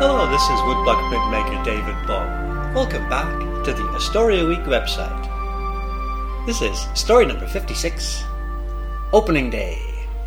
Hello, this is woodblock printmaker David Ball. Welcome back to the Astoria Week website. This is story number 56, Opening Day.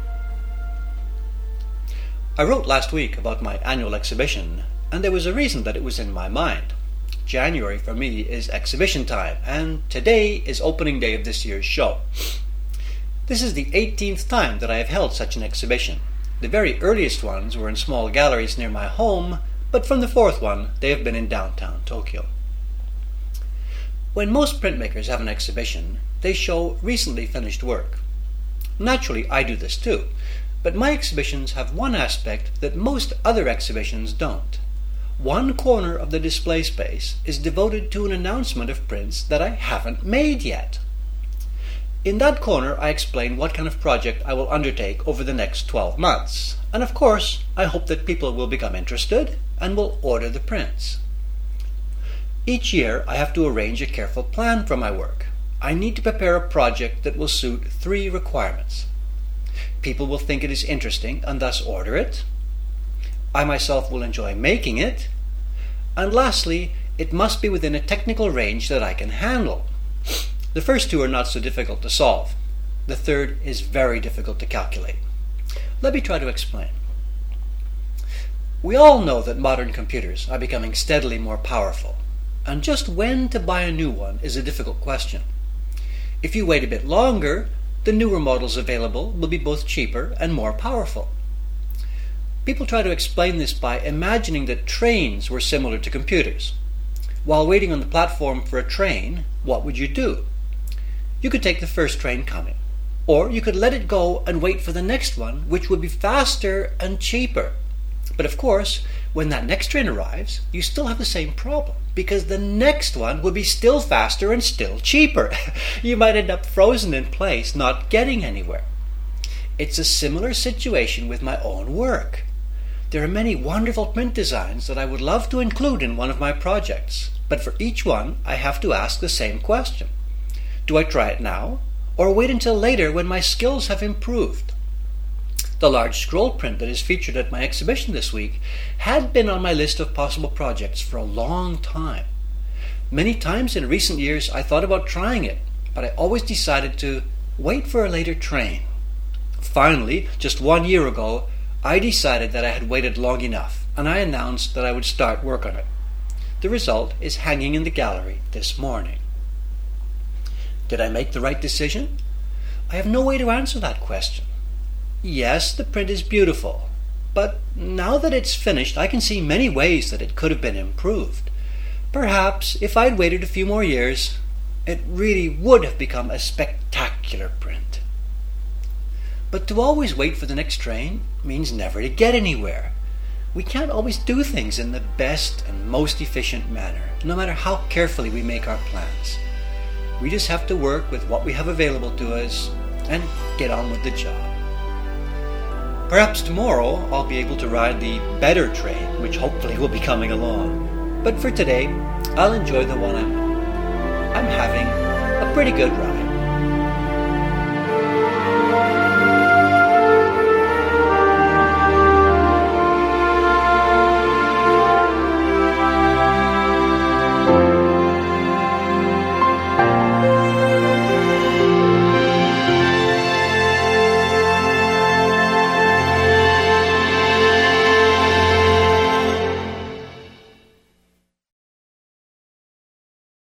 I wrote last week about my annual exhibition, and there was a reason that it was in my mind. January for me is exhibition time, and today is opening day of this year's show. This is the 18th time that I have held such an exhibition. The very earliest ones were in small galleries near my home, but from the fourth one, they have been in downtown Tokyo. When most printmakers have an exhibition, they show recently finished work. Naturally, I do this too, but my exhibitions have one aspect that most other exhibitions don't. One corner of the display space is devoted to an announcement of prints that I haven't made yet. In that corner, I explain what kind of project I will undertake over the next 12 months. And of course, I hope that people will become interested and will order the prints. Each year, I have to arrange a careful plan for my work. I need to prepare a project that will suit 3 requirements. People will think it is interesting and thus order it. I myself will enjoy making it. And lastly, it must be within a technical range that I can handle. The first 2 are not so difficult to solve. The third is very difficult to calculate. Let me try to explain. We all know that modern computers are becoming steadily more powerful, and just when to buy a new one is a difficult question. If you wait a bit longer, the newer models available will be both cheaper and more powerful. People try to explain this by imagining that trains were similar to computers. While waiting on the platform for a train, what would you do? You could take the first train coming, or you could let it go and wait for the next one, which would be faster and cheaper. But of course, when that next train arrives, you still have the same problem, because the next one would be still faster and still cheaper. You might end up frozen in place, not getting anywhere. It's a similar situation with my own work. There are many wonderful print designs that I would love to include in one of my projects, but for each one I have to ask the same question. Do I try it now, or wait until later when my skills have improved? The large scroll print that is featured at my exhibition this week had been on my list of possible projects for a long time. Many times in recent years I thought about trying it, but I always decided to wait for a later train. Finally, just 1 year ago, I decided that I had waited long enough, and I announced that I would start work on it. The result is hanging in the gallery this morning. Did I make the right decision? I have no way to answer that question. Yes, the print is beautiful, but now that it's finished, I can see many ways that it could have been improved. Perhaps if I'd waited a few more years, it really would have become a spectacular print. But to always wait for the next train means never to get anywhere. We can't always do things in the best and most efficient manner, no matter how carefully we make our plans. We just have to work with what we have available to us and get on with the job. Perhaps tomorrow I'll be able to ride the better train, which hopefully will be coming along. But for today, I'll enjoy the one I'm on. I'm having a pretty good ride.